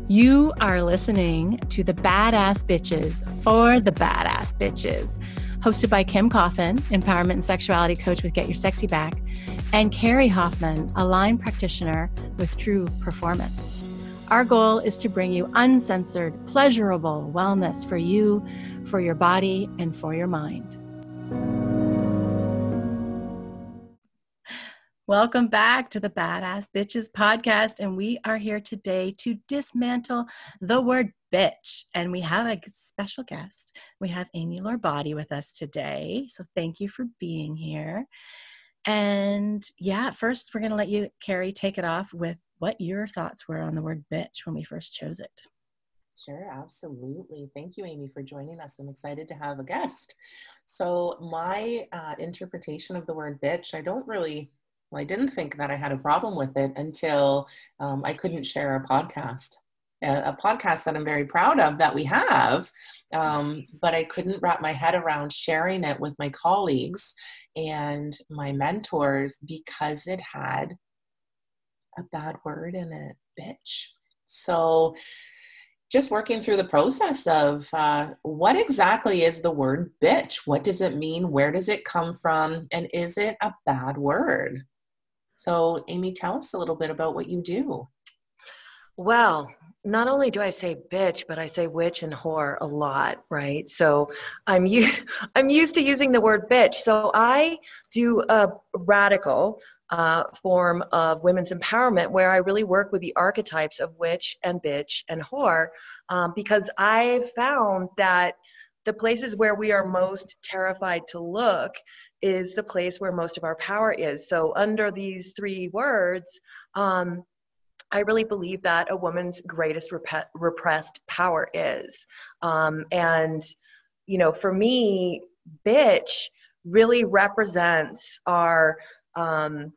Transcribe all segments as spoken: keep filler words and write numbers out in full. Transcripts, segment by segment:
You are listening to the Badass Bitches for the Badass Bitches, hosted by Kim Coffin, empowerment and sexuality coach with Get Your Sexy Back, and Carrie Hoffman, a line practitioner with True Performance. Our goal is to bring you uncensored, pleasurable wellness for you, for your body, and for your mind. Welcome back to the Badass Bitches podcast, and we are here today to dismantle the word bitch, and we have a special guest. We have Amy Lorbotti with us today, so thank you for being here. And yeah, first we're going to let you, Carrie, take it off with what your thoughts were on the word bitch when we first chose it. Sure, absolutely. Thank you, Amy, for joining us. I'm excited to have a guest. So my uh, interpretation of the word bitch, I don't really Well, I didn't think that I had a problem with it until um, I couldn't share a podcast, a, a podcast that I'm very proud of that we have, um, but I couldn't wrap my head around sharing it with my colleagues and my mentors because it had a bad word in it, bitch. So just working through the process of uh, what exactly is the word bitch? What does it mean? Where does it come from? And is it a bad word? So, Amy, tell us a little bit about what you do. Well, not only do I say bitch, but I say witch and whore a lot, right? So I'm used, I'm used to using the word bitch. So I do a radical uh, form of women's empowerment where I really work with the archetypes of witch and bitch and whore um, because I found that the places where we are most terrified to look is the place where most of our power is. So under these three words, um, I really believe that a woman's greatest rep- repressed power is. Um, and, you know, for me, bitch really represents our um,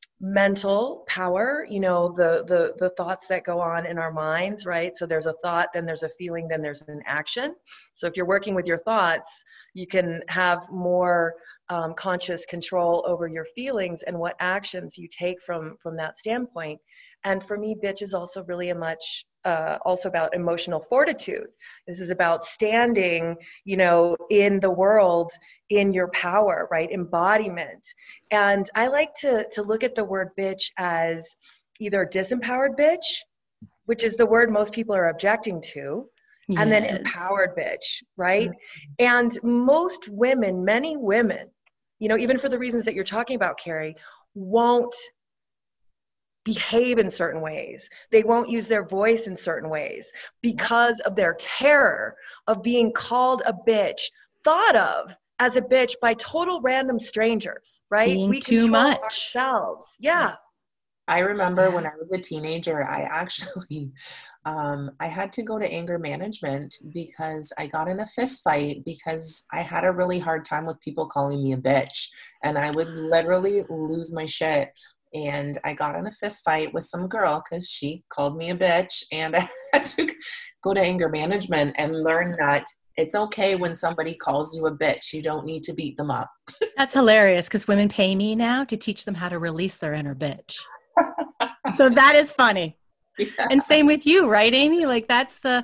mental power, you know, the, the, the thoughts that go on in our minds, right? So there's a thought, then there's a feeling, then there's an action. So if you're working with your thoughts, you can have more um, conscious control over your feelings and what actions you take from, from that standpoint. And for me, bitch is also really a much, uh, also about emotional fortitude. This is about standing, you know, in the world, in your power, right? Embodiment. And I like to, to look at the word bitch as either disempowered bitch, which is the word most people are objecting to, yes. And then empowered bitch, right? Mm-hmm. And most women, many women, you know, even for the reasons that you're talking about, Carrie, won't behave in certain ways. They won't use their voice in certain ways because of their terror of being called a bitch, thought of as a bitch by total random strangers, right? Being we too control much. ourselves. Yeah. I remember when I was a teenager, I actually, um, I had to go to anger management because I got in a fist fight because I had a really hard time with people calling me a bitch. And I would literally lose my shit. And I got in a fist fight with some girl because she called me a bitch. And I had to go to anger management and learn that it's okay when somebody calls you a bitch. You don't need to beat them up. That's hilarious because women pay me now to teach them how to release their inner bitch. So that is funny. Yeah. And same with you, right, Amy? Like that's the...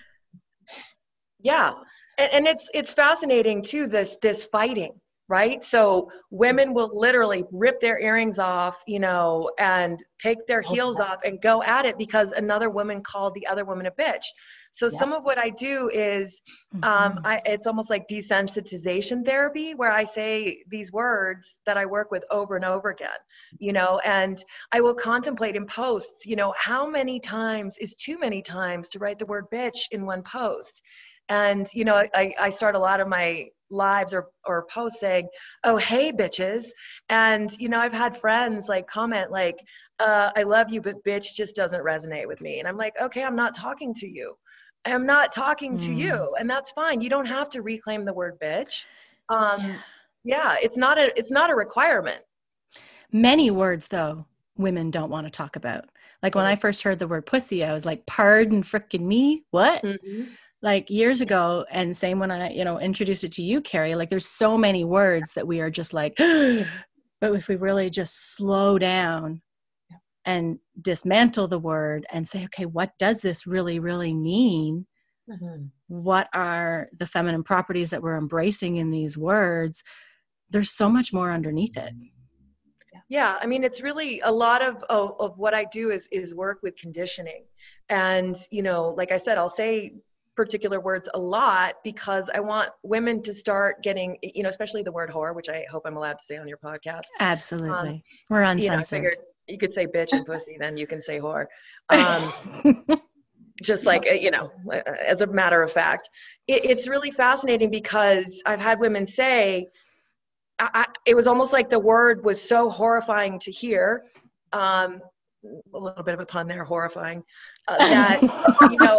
Yeah. And, and it's it's fascinating too, this this fighting. Right? So women will literally rip their earrings off, you know, and take their heels okay. off and go at it because another woman called the other woman a bitch. So yep. Some of what I do is, um, I, it's almost like desensitization therapy where I say these words that I work with over and over again, you know, and I will contemplate in posts, you know, how many times is too many times to write the word bitch in one post. And, you know, I, I start a lot of my lives or, or posts saying, oh, hey, bitches. And, you know, I've had friends like comment like, uh, I love you, but bitch just doesn't resonate with me. And I'm like, okay, I'm not talking to you. I'm not talking mm. to you. And that's fine. You don't have to reclaim the word bitch. Um, yeah. yeah, it's not a, it's not a requirement. Many words, though, women don't want to talk about. Like when I first heard the word pussy, I was like, pardon frickin' me? What? Mm-hmm. Like years ago, and same when I, you know, introduced it to you, Carrie, like there's so many words that we are just like, but if we really just slow down and dismantle the word and say, okay, what does this really, really mean? Mm-hmm. What are the feminine properties that we're embracing in these words? There's so much more underneath it. Yeah, I mean, it's really a lot of, of, of what I do is, is work with conditioning. And, you know, like I said, I'll say particular words a lot because I want women to start getting, you know, especially the word whore, which I hope I'm allowed to say on your podcast. Absolutely. Um, We're uncensored. You know, I figured you could say bitch and pussy, then you can say whore. Um, just like, you know, as a matter of fact, it, it's really fascinating because I've had women say, I, it was almost like the word was so horrifying to hear. Um, a little bit of a pun there, horrifying. Uh, that you know,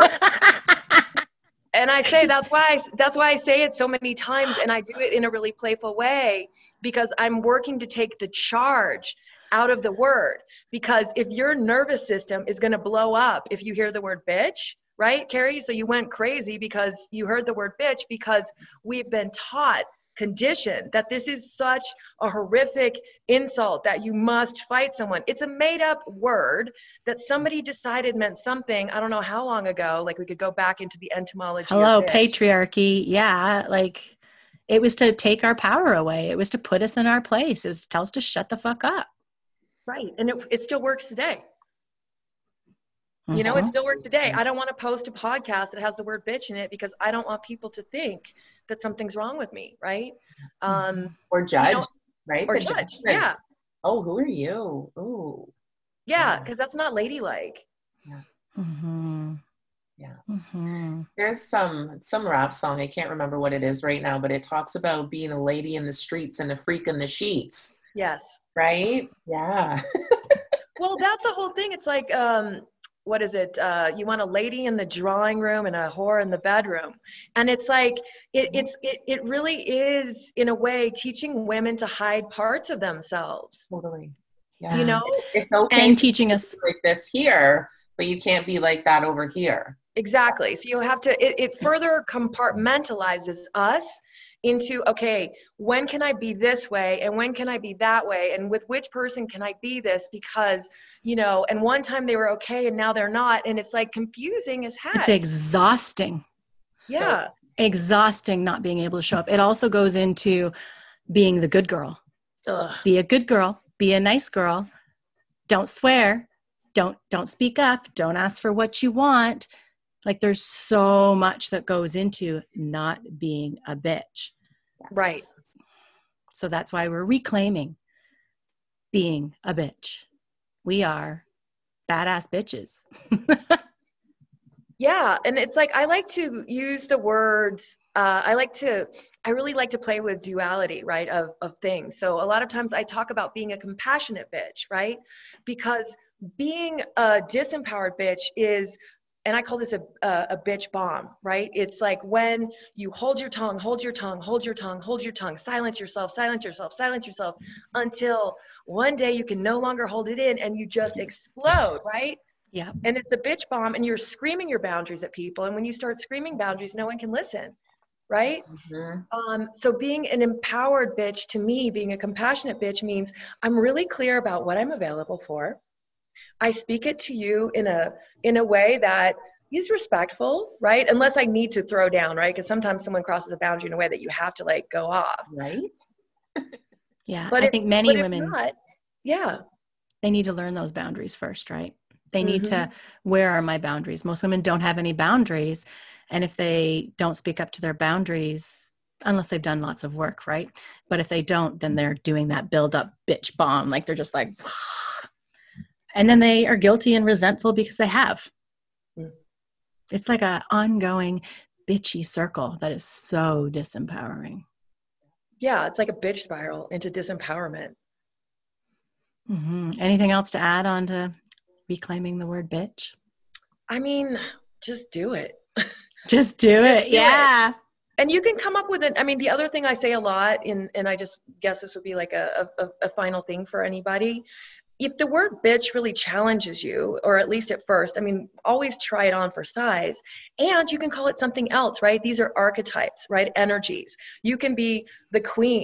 and I say that's why I, that's why I say it so many times, and I do it in a really playful way because I'm working to take the charge out of the word. Because if your nervous system is going to blow up if you hear the word bitch, right, Carrie? So you went crazy because you heard the word bitch because we've been taught. Condition that this is such a horrific insult that you must fight someone. It's a made up word that somebody decided meant something. I don't know how long ago. Like we could go back into the etymology. Hello, patriarchy. Yeah, like it was to take our power away. It was to put us in our place. It was to tell us to shut the fuck up. Right, and it, it still works today. Mm-hmm. You know, it still works today. I don't want to post a podcast that has the word bitch in it because I don't want people to think that something's wrong with me, right? Um, or judge, you know, right? Or the judge, judgment. yeah. Oh, who are you? Oh, yeah, because that's not ladylike. Yeah. Mm-hmm. Yeah. Mm-hmm. There's some some rap song. I can't remember what it is right now, but it talks about being a lady in the streets and a freak in the sheets. Yes. Right? Yeah. Well, that's the whole thing. It's like, um, what is it? Uh, you want a lady in the drawing room and a whore in the bedroom. And it's like, it, it's, it, it really is, in a way, teaching women to hide parts of themselves. Totally. Yeah. You know? It's okay and teaching us like this here, but you can't be like that over here. Exactly. So you have to, it, it further compartmentalizes us into, okay, when can I be this way and when can I be that way? And with which person can I be this? Because, you know, and one time they were okay and now they're not. And it's like confusing as heck. It's exhausting. Yeah. So exhausting not being able to show up. It also goes into being the good girl. Ugh. Be a good girl. Be a nice girl. Don't swear. Don't, don't speak up. Don't ask for what you want. Like there's so much that goes into not being a bitch. Right. So that's why we're reclaiming being a bitch. We are badass bitches. Yeah. And it's like, I like to use the words, uh, I like to, I really like to play with duality, right, of, of things. So a lot of times I talk about being a compassionate bitch, right? Because being a disempowered bitch is, and I call this a, a, a bitch bomb, right? It's like when you hold your tongue, hold your tongue, hold your tongue, hold your tongue, silence yourself, silence yourself, silence yourself, until one day you can no longer hold it in and you just explode, right? Yeah. And it's a bitch bomb and you're screaming your boundaries at people. And when you start screaming boundaries, no one can listen, right? Mm-hmm. Um, so being an empowered bitch, to me, being a compassionate bitch means I'm really clear about what I'm available for. I speak it to you in a in a way that is respectful, right? Unless I need to throw down, right? Because sometimes someone crosses a boundary in a way that you have to like go off. Right. Yeah. But I if, think many but women, if not, yeah. they need to learn those boundaries first, right? They need Mm-hmm. to, where are my boundaries? Most women don't have any boundaries. And if they don't speak up to their boundaries, unless they've done lots of work, right? But if they don't, then they're doing that build up bitch bomb. Like they're just like, and then they are guilty and resentful because they have. Mm. It's like an ongoing bitchy circle that is so disempowering. Yeah, it's like a bitch spiral into disempowerment. Mm-hmm. Anything else to add on to reclaiming the word bitch? I mean, just do it. Just do just it. Do yeah. It. And you can come up with it. I mean, the other thing I say a lot, in, and I just guess this would be like a, a, a final thing for anybody. If the word bitch really challenges you, or at least at first, I mean, always try it on for size. And you can call it something else, right? These are archetypes, right? Energies. You can be the queen,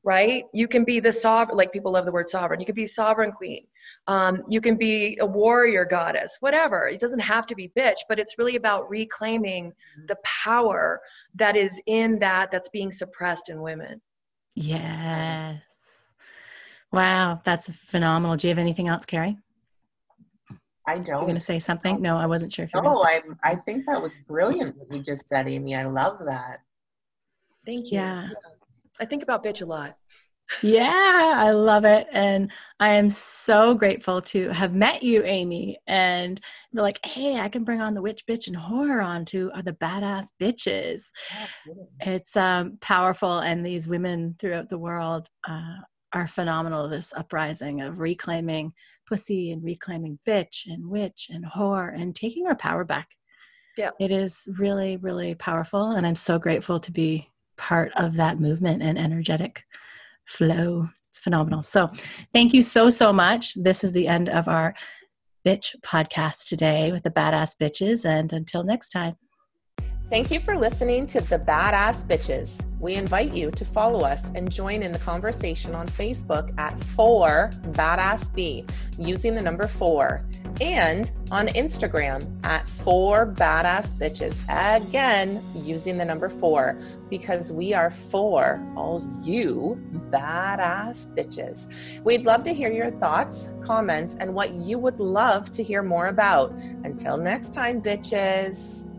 right? You can be the sovereign, like people love the word sovereign. You can be sovereign queen. Um, you can be a warrior goddess, whatever. It doesn't have to be bitch, but it's really about reclaiming the power that is in that, that's being suppressed in women. Yes. Wow. That's phenomenal. Do you have anything else, Carrie? I don't. You're going to say something? No, I wasn't sure if you were No, going to say. I I think that was brilliant what you just said, Amy. I love that. Thank you. Yeah. I think about bitch a lot. Yeah, I love it. And I am so grateful to have met you, Amy, and be like, hey, I can bring on the witch, bitch, and horror onto are the badass bitches. It's um, powerful. And these women throughout the world uh, are phenomenal. This uprising of reclaiming pussy and reclaiming bitch and witch and whore and taking our power back. Yeah. It is really, really powerful. And I'm so grateful to be part of that movement and energetic flow. It's phenomenal. So thank you so, so much. This is the end of our bitch podcast today with the badass bitches. And until next time. Thank you for listening to The Badass Bitches. We invite you to follow us and join in the conversation on Facebook at four badass B using the number four, and on Instagram at four badass bitches, again using the number four, because we are for all you badass bitches. We'd love to hear your thoughts, comments, and what you would love to hear more about. Until next time, bitches.